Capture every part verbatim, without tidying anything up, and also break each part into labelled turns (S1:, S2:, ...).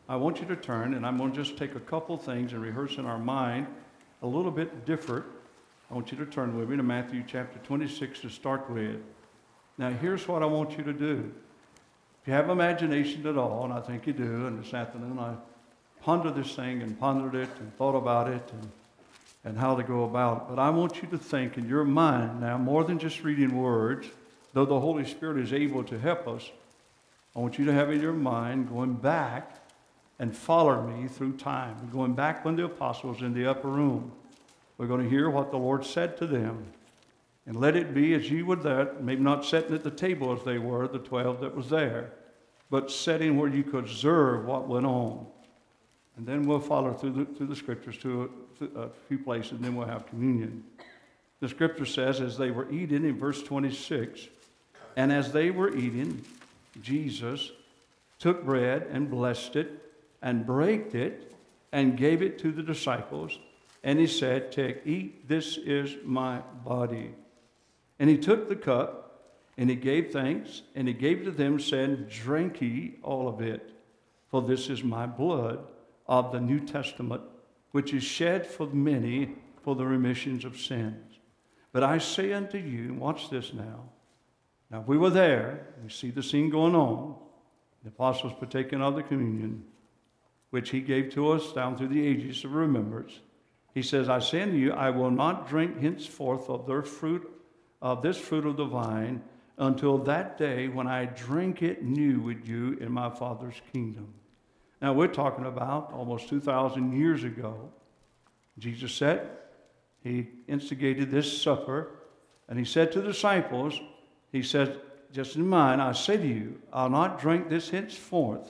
S1: I want you to turn, and I'm going to just take a couple things and rehearse in our mind a little bit different. I want you to turn with me to Matthew chapter twenty-six to start with. Now, here's what I want you to do. If you have imagination at all, and I think you do, and this afternoon I pondered this thing and pondered it and thought about it and, and how to go about it. But I want you to think in your mind now, more than just reading words, though the Holy Spirit is able to help us, I want you to have in your mind going back and follow me through time. We're going back when the apostles in the upper room. We're going to hear what the Lord said to them. And let it be as you were there, maybe not sitting at the table as they were, the twelve that was there, but sitting where you could observe what went on. And then we'll follow through the, through the scriptures to a, a few places, and then we'll have communion. The scripture says, as they were eating, in verse twenty-six, and as they were eating, Jesus took bread and blessed it and brake it and gave it to the disciples. And he said, take, eat, this is my body. And he took the cup, and he gave thanks, and he gave it to them, saying, drink ye all of it, for this is my blood of the New Testament, which is shed for many for the remissions of sins. But I say unto you, watch this now. Now, if we were there, we see the scene going on, the apostles partaking of the communion, which he gave to us down through the ages of remembrance. He says, I say unto you, I will not drink henceforth of their fruit, of this fruit of the vine, until that day when I drink it new with you in my Father's kingdom. Now, we're talking about almost two thousand years ago. Jesus said, he instigated this supper, and he said to the disciples, he said, just in mind, I say to you, I'll not drink this henceforth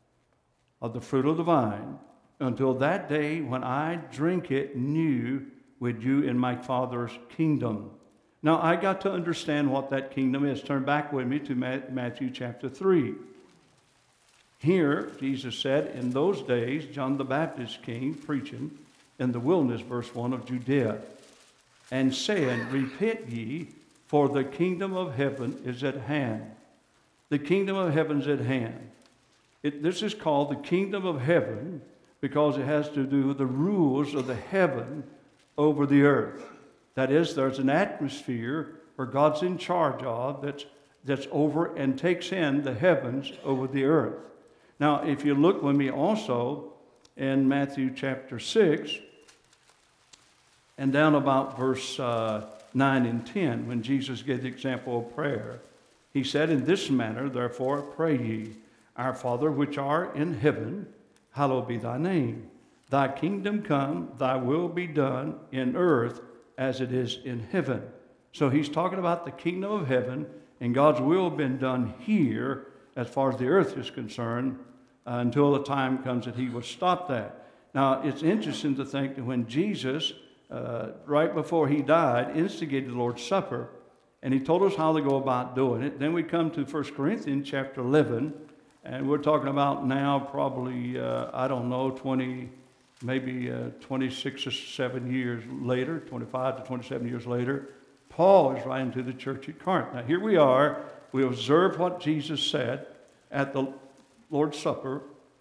S1: of the fruit of the vine, until that day when I drink it new with you in my Father's kingdom. Now, I got to understand what that kingdom is. Turn back with me to Matthew chapter three. Here, Jesus said, in those days, John the Baptist came preaching in the wilderness, verse one, of Judea, and saying, repent ye, for the kingdom of heaven is at hand. The kingdom of heaven is at hand. It, this is called the kingdom of heaven because it has to do with the rules of the heaven over the earth. That is, there's an atmosphere where God's in charge of that's, that's over and takes in the heavens over the earth. Now, if you look with me also in Matthew chapter six, and down about verse uh, nine and ten, when Jesus gave the example of prayer, he said, in this manner, therefore, pray ye, our Father which art in heaven, hallowed be thy name. Thy kingdom come, thy will be done in earth as it is in heaven. So he's talking about the kingdom of heaven, and God's will been done here as far as the earth is concerned uh, until the time comes that he will stop that. Now, it's interesting to think that when Jesus, uh, right before he died, instigated the Lord's Supper, and he told us how to go about doing it. Then we come to First Corinthians chapter eleven, and we're talking about now probably, uh, I don't know, twenty, maybe uh, twenty-six or seven years later, twenty-five to twenty-seven years later, Paul is writing to the church at Corinth. Now, here we are. We observe what Jesus said at the Lord's Supper,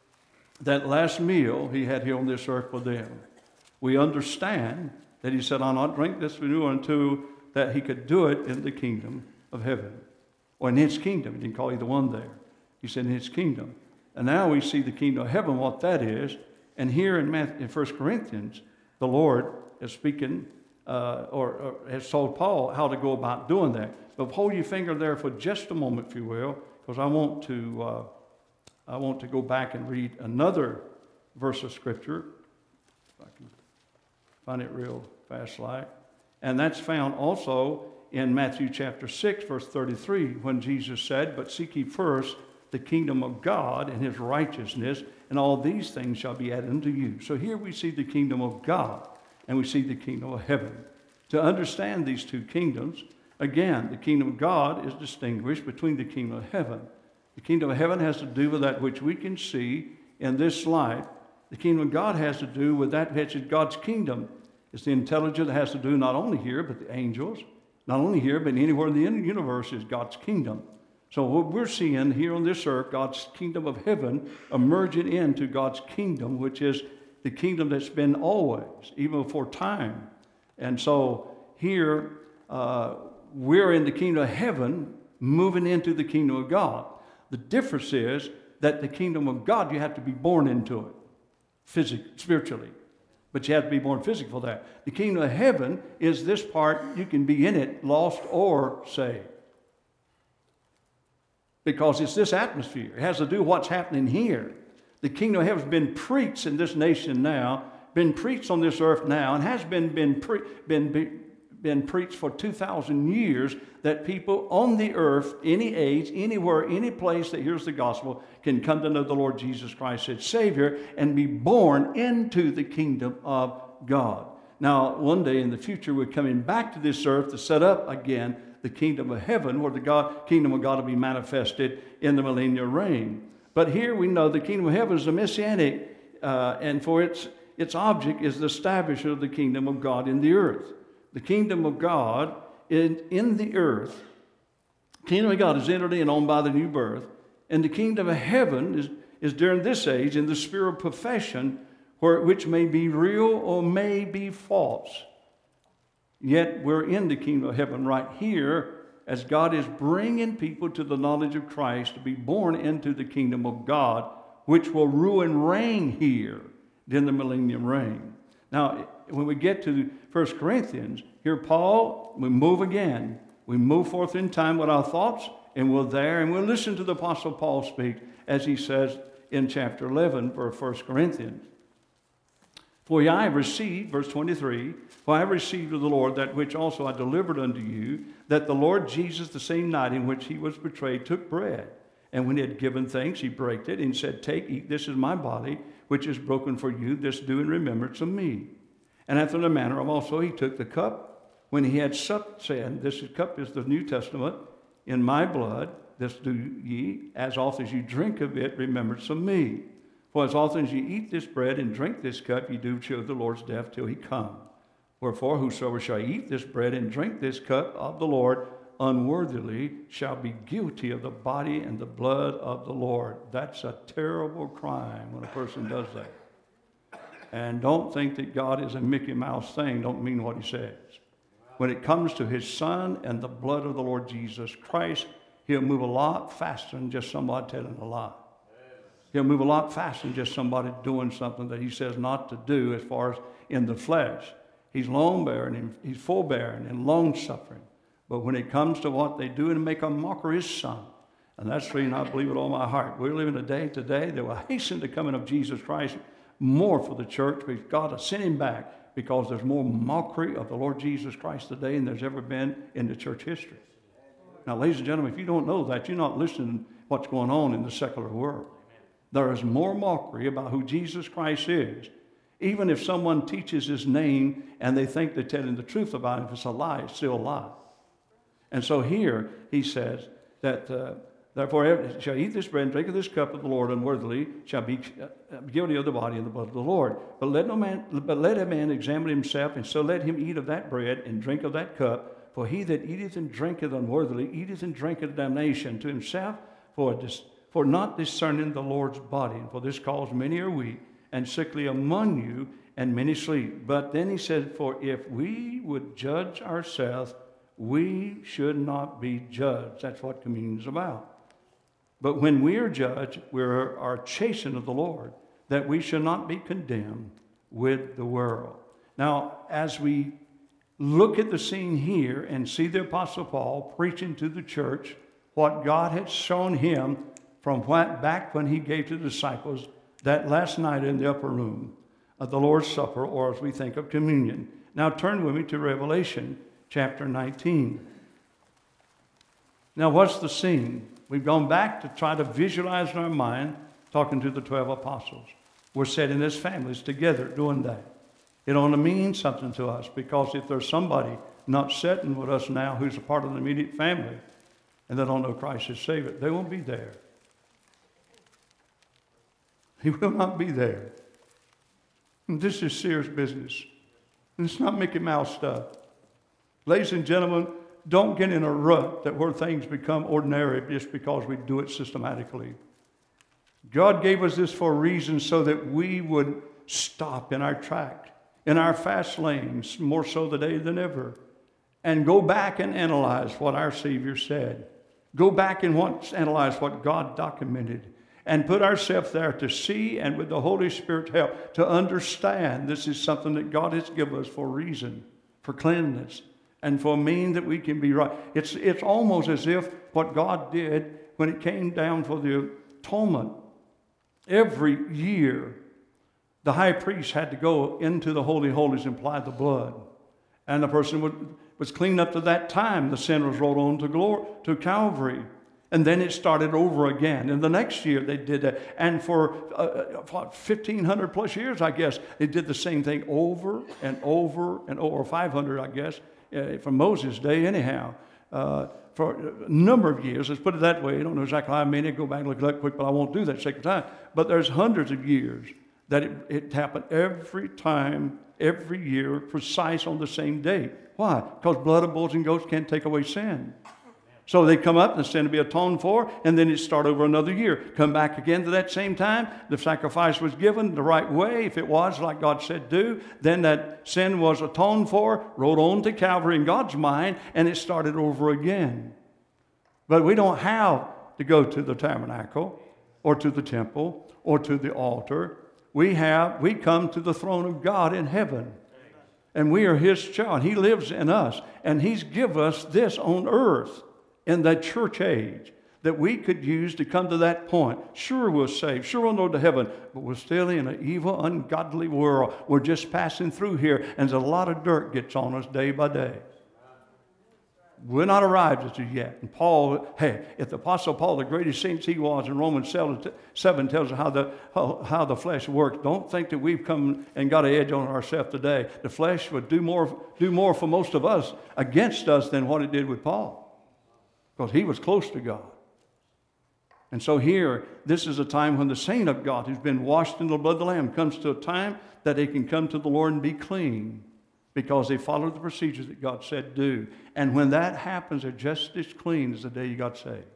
S1: that last meal he had here on this earth with them. We understand that he said, I'll not drink this new until that he could do it in the kingdom of heaven, or in his kingdom. He didn't call either one there. He said in his kingdom. And now we see the kingdom of heaven, what that is. And here in, Matthew, in First Corinthians, the Lord is speaking, uh, or, or has told Paul how to go about doing that. But hold your finger there for just a moment, if you will, because I want to, uh, I want to go back and read another verse of Scripture. If I can find it real fast like. And that's found also in Matthew chapter six, verse thirty-three, when Jesus said, but seek ye first the kingdom of God and his righteousness, and all these things shall be added unto you. So here we see the kingdom of God, and we see the kingdom of heaven. To understand these two kingdoms, again, the kingdom of God is distinguished between the kingdom of heaven. The kingdom of heaven has to do with that which we can see in this life. The kingdom of God has to do with that which is God's kingdom. It's the intelligence that has to do not only here, but the angels. Not only here, but anywhere in the universe is God's kingdom. So what we're seeing here on this earth, God's kingdom of heaven emerging into God's kingdom, which is the kingdom that's been always, even before time. And so here, uh, we're in the kingdom of heaven, moving into the kingdom of God. The difference is that the kingdom of God, you have to be born into it, physically, spiritually. But you have to be born physically for that. The kingdom of heaven is this part, you can be in it, lost or saved. Because it's this atmosphere. It has to do with what's happening here. The kingdom of heaven has been preached in this nation now, been preached on this earth now, and has been, been, pre- been, been, been preached for two thousand years, that people on the earth, any age, anywhere, any place that hears the gospel, can come to know the Lord Jesus Christ as Savior and be born into the kingdom of God. Now, one day in the future, we're coming back to this earth to set up again the kingdom of heaven, where the God, kingdom of God will be manifested in the millennial reign. But here we know the kingdom of heaven is a messianic, uh, and for its, its object is the establishment of the kingdom of God in the earth. The kingdom of God in, in the earth, kingdom of God is entered in on by the new birth, and the kingdom of heaven is, is during this age in the sphere of profession, where, which may be real or may be false. Yet we're in the kingdom of heaven right here, as God is bringing people to the knowledge of Christ to be born into the kingdom of God, which will rule and reign here in the millennium reign. Now, when we get to First Corinthians, here Paul, we move again. We move forth in time with our thoughts, and we're there, and we'll listen to the Apostle Paul speak, as he says in chapter eleven for First Corinthians. For I have received, verse twenty-three, for I have received of the Lord that which also I delivered unto you, that the Lord Jesus, the same night in which he was betrayed, took bread. And when he had given thanks, he brake it and said, Take, eat, this is my body, which is broken for you. This do in remembrance of me. And after the manner of also he took the cup, when he had supped, saying, This cup is the New Testament, in my blood, this do ye, as often as you drink of it, remembrance of me. For as often as you eat this bread and drink this cup, ye do show the Lord's death till he come. Wherefore, whosoever shall eat this bread and drink this cup of the Lord unworthily shall be guilty of the body and the blood of the Lord. That's a terrible crime when a person does that. And don't think that God is a Mickey Mouse thing. Don't mean what he says. When it comes to his Son and the blood of the Lord Jesus Christ, he'll move a lot faster than just somebody telling a lie. He'll move a lot faster than just somebody doing something that he says not to do as far as in the flesh. He's long-bearing, and he's forbearing and long-suffering. But when it comes to what they do and make a mockery of his Son, and that's the reason I believe with all my heart. We're living a day today that will hasten the coming of Jesus Christ more for the church, because God will send him back, because there's more mockery of the Lord Jesus Christ today than there's ever been in the church history. Now, ladies and gentlemen, if you don't know that, you're not listening to what's going on in the secular world. There is more mockery about who Jesus Christ is. Even if someone teaches his name and they think they're telling the truth about it, if it's a lie, it's still a lie. And so here he says that, uh, therefore, shall eat this bread and drink of this cup of the Lord unworthily, shall be guilty of the body and the blood of the Lord. But let no man, but let a man examine himself, and so let him eat of that bread and drink of that cup. For he that eateth and drinketh unworthily eateth and drinketh damnation to himself, for dis- for not discerning the Lord's body. And for this cause many are weak and sickly among you, and many sleep. But then he said, for if we would judge ourselves, we should not be judged. That's what communion is about. But when we are judged, we are chastened of the Lord, that we should not be condemned with the world. Now, as we look at the scene here and see the Apostle Paul preaching to the church what God had shown him from what, back when he gave to the disciples that last night in the upper room of the Lord's Supper, or as we think of communion. Now turn with me to Revelation chapter nineteen. Now what's the scene? We've gone back to try to visualize in our mind talking to the twelve apostles. We're sitting as families together doing that. It only means something to us, because if there's somebody not sitting with us now who's a part of the immediate family and they don't know Christ as Savior, they won't be there. He will not be there. And this is serious business. And it's not Mickey Mouse stuff. Ladies and gentlemen, don't get in a rut that where things become ordinary just because we do it systematically. God gave us this for a reason so that we would stop in our track, in our fast lanes, more so today than ever, and go back and analyze what our Savior said. Go back and what, analyze what God documented and put ourselves there to see and with the Holy Spirit's help to understand this is something that God has given us for a reason, for cleanness, and for a mean that we can be right. It's, it's almost as if what God did when it came down for the atonement. Every year, the high priest had to go into the Holy Holies and apply the blood. And the person would, was cleaned up to that time. The sin was rolled on to, glory, to Calvary. And then it started over again. And the next year they did that. And for uh, fifteen hundred plus years, I guess, they did the same thing over and over and over, or five hundred, I guess, uh, from Moses' day anyhow. Uh, for a number of years, let's put it that way. I don't know exactly how many. Go back and look it up quick, but I won't do that sake of time. But there's hundreds of years that it, it happened every time, every year, precise on the same date. Why? Because blood of bulls and goats can't take away sin. So they come up and the sin to be atoned for, and then it start over another year. Come back again to that same time. The sacrifice was given the right way. If it was like God said do, then that sin was atoned for, rolled on to Calvary in God's mind, and it started over again. But we don't have to go to the tabernacle or to the temple or to the altar. We have, we come to the throne of God in heaven. And we are His child. He lives in us. And He's given us this on earth in that church age that we could use to come to that point. Sure, we're saved. Sure, we'll go to heaven. But we're still in an evil, ungodly world. We're just passing through here. And a lot of dirt gets on us day by day. We're not arrived at it yet. And Paul, hey, if the Apostle Paul, the greatest saint he was in Romans seven, tells us how the, how, how the flesh works, don't think that we've come and got an edge on ourselves today. The flesh would do more, do more for most of us against us than what it did with Paul. Because he was close to God. And so here, this is a time when the saint of God who's been washed in the blood of the Lamb comes to a time that they can come to the Lord and be clean. Because they followed the procedures that God said do. And when that happens, they're just as clean as the day you got saved. Amen.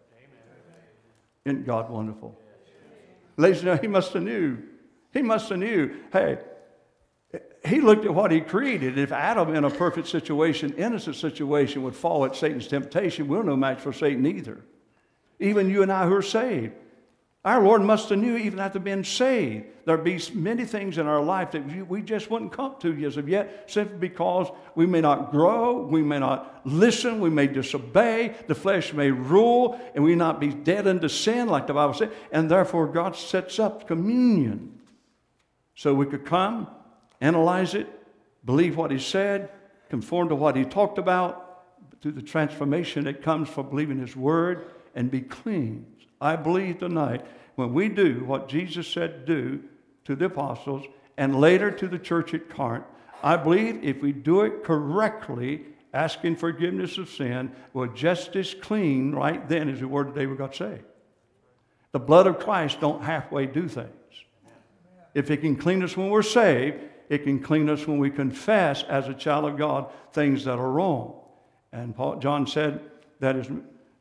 S1: Isn't God wonderful? Ladies and gentlemen, he must have knew. He must have knew. Hey, he looked at what he created. If Adam in a perfect situation, innocent situation, would fall at Satan's temptation, we're no match for Satan either. Even you and I who are saved. Our Lord must have knew even after being saved, there'd be many things in our life that we just wouldn't come to as of yet, simply because we may not grow, we may not listen, we may disobey, the flesh may rule, and we not be dead unto sin, like the Bible said, and therefore God sets up communion. So we could come, analyze it, believe what He said, conform to what He talked about, through the transformation that comes from believing His Word, and be clean. I believe tonight, when we do what Jesus said do to the apostles and later to the church at Corinth, I believe if we do it correctly, asking forgiveness of sin, we're just as clean right then as we were the day we got saved. The blood of Christ don't halfway do things. If it can clean us when we're saved, it can clean us when we confess as a child of God things that are wrong. And Paul, John said that is,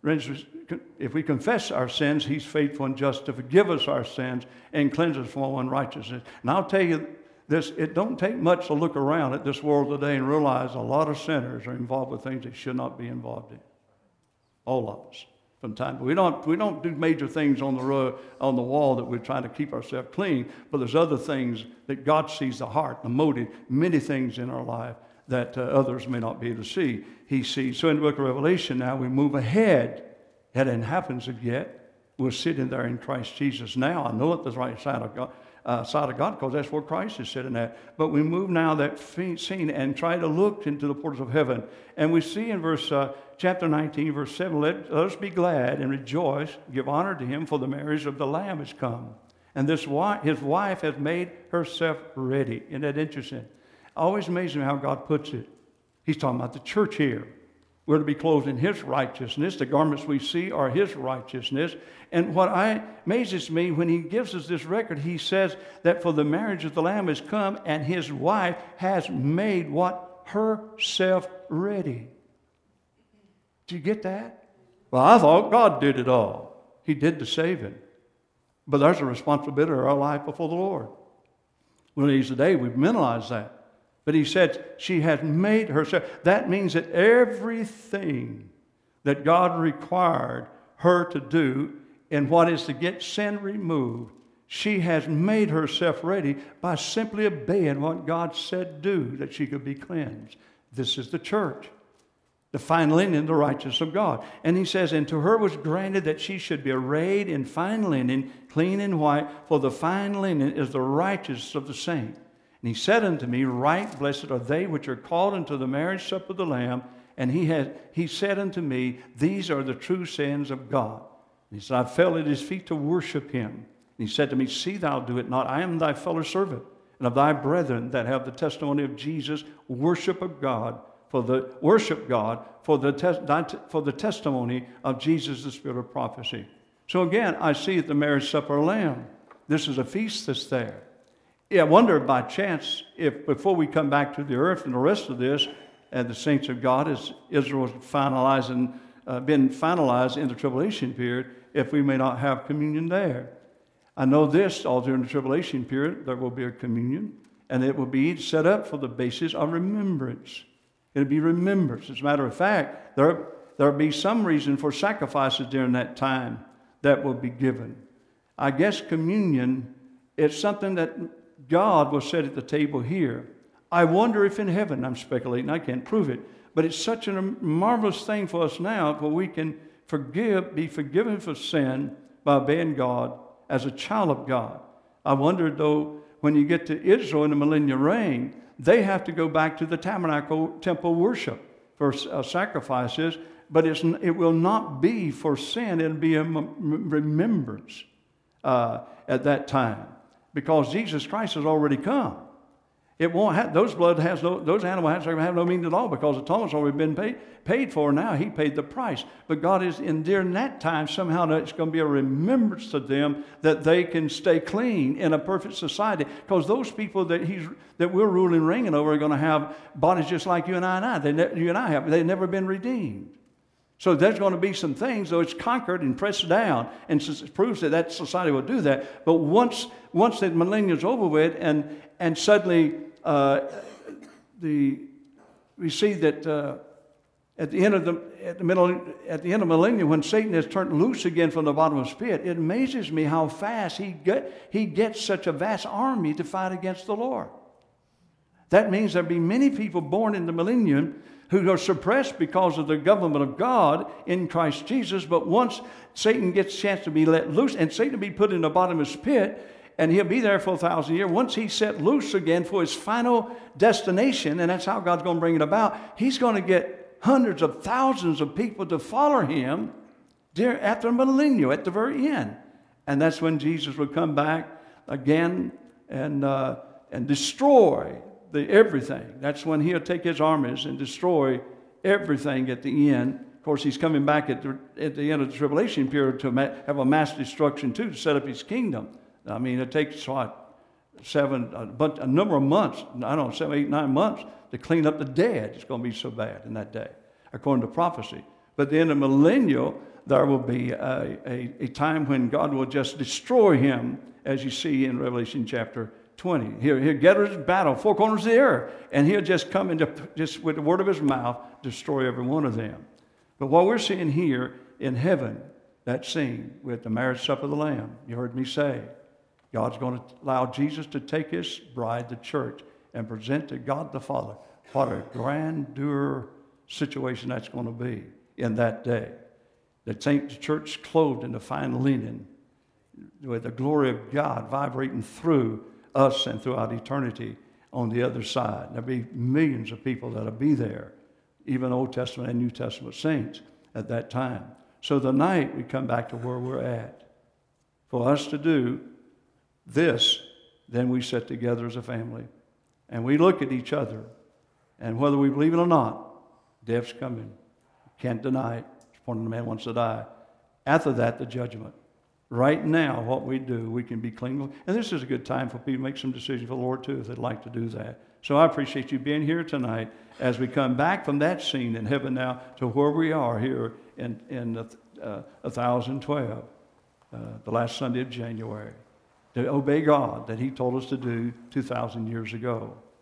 S1: if we confess our sins, He's faithful and just to forgive us our sins and cleanse us from all unrighteousness. And I'll tell you this, it don't take much to look around at this world today and realize a lot of sinners are involved with things they should not be involved in. All of us. From time, we don't we don't do major things on the road, on the wall that we're trying to keep ourselves clean, but there's other things that God sees the heart, the motive, many things in our life that uh, others may not be able to see. He sees. So in the book of Revelation now we move ahead. That hadn't happened as yet. We're sitting there in Christ Jesus now. I know it the right side of God, uh, side of God, because that's where Christ is sitting at. But we move now that scene and try to look into the portals of heaven. And we see in verse uh, chapter nineteen, verse seven, let, let us be glad and rejoice, give honor to Him, for the marriage of the Lamb is come. And this wife, His wife has made herself ready. Isn't that interesting? Always amazing how God puts it. He's talking about the church here. We're to be clothed in His righteousness. The garments we see are His righteousness. And what I, amazes me, when He gives us this record, He says that for the marriage of the Lamb has come, and His wife has made what? Herself ready. Do you get that? Well, I thought God did it all. He did the saving. But there's a responsibility of our life before the Lord. One of these today, we've mentalized that. But he said she has made herself. That means that everything that God required her to do in what is to get sin removed, she has made herself ready by simply obeying what God said do, that she could be cleansed. This is the church, the fine linen, the righteousness of God. And he says, and to her was granted that she should be arrayed in fine linen, clean and white, for the fine linen is the righteousness of the saint. And he said unto me, right blessed are they which are called unto the marriage supper of the Lamb. And he had, he said unto me, these are the true sins of God. And he said, I fell at his feet to worship him. And he said to me, see thou do it not. I am thy fellow servant, and of thy brethren that have the testimony of Jesus, worship of God, for the worship God for the tes- for the testimony of Jesus, the spirit of prophecy. So again, I see at the marriage supper of the Lamb, this is a feast that's there. Yeah, I wonder by chance if before we come back to the earth and the rest of this, and the saints of God, as Israel was finalizing, uh, been finalized in the tribulation period, if we may not have communion there. I know this, all during the tribulation period, there will be a communion, and it will be set up for the basis of remembrance. It'll be remembrance. As a matter of fact, there there will be some reason for sacrifices during that time that will be given. I guess communion is something that God will set at the table here. I wonder if in heaven, I'm speculating, I can't prove it, but it's such a marvelous thing for us now where we can forgive, be forgiven for sin by obeying God as a child of God. I wonder, though, when you get to Israel in the millennial reign, they have to go back to the tabernacle temple worship for uh, sacrifices, but it's, it will not be for sin. It'll be a m- remembrance uh, at that time, because Jesus Christ has already come. It won't have, those blood has no, those animal has have no meaning at all, because the atonement's already been paid, paid for now. He paid the price. But God is endearing that time somehow that it's going to be a remembrance to them that they can stay clean in a perfect society. Because those people that he's that we're ruling and reigning over are going to have bodies just like you and I and I. They ne- you and I have. They've never been redeemed. So there's going to be some things, though it's conquered and pressed down, and it proves that that society will do that. But once once the millennium's over with, and and suddenly uh, the we see that uh, at the end of the at the middle at the end of millennium, when Satan is turned loose again from the bottom of his pit, it amazes me how fast he get he gets such a vast army to fight against the Lord. That means there'll be many people born in the millennium who are suppressed because of the government of God in Christ Jesus. But once Satan gets a chance to be let loose, and Satan will be put in the bottomless pit, and he'll be there for a thousand years. Once he's set loose again for his final destination, and that's how God's going to bring it about, he's going to get hundreds of thousands of people to follow him after a millennium, at the very end. And that's when Jesus will come back again and, uh, and destroy The, everything. That's when he'll take his armies and destroy everything at the end. Of course, he's coming back at the, at the end of the tribulation period to ma- have a mass destruction too, to set up his kingdom. I mean, it takes what, seven, a, bunch, a number of months, I don't know, seven, eight, nine months to clean up the dead. It's going to be so bad in that day, according to prophecy. But then in the millennial, there will be a, a, a time when God will just destroy him, as you see in Revelation chapter twenty. He'll, he'll get his battle, four corners of the earth, and he'll just come and just with the word of his mouth destroy every one of them. But what we're seeing here in heaven, that scene with the marriage supper of the Lamb, you heard me say, God's going to allow Jesus to take his bride, the church, and present to God the Father. What a grandeur situation that's going to be in that day. The saint church clothed in the fine linen, with the glory of God vibrating through us and throughout eternity on the other side. There'll be millions of people that'll be there, even Old Testament and New Testament saints at that time. So tonight we come back to where we're at. For us to do this, then we sit together as a family and we look at each other, and whether we believe it or not, death's coming. Can't deny it. It's one of the man wants to die. After that, the judgment. Right now, what we do, we can be clean. And this is a good time for people to make some decisions for the Lord, too, if they'd like to do that. So I appreciate you being here tonight as we come back from that scene in heaven now to where we are here in, in uh, one thousand twelve, uh, the last Sunday of January, to obey God that he told us to do two thousand years ago.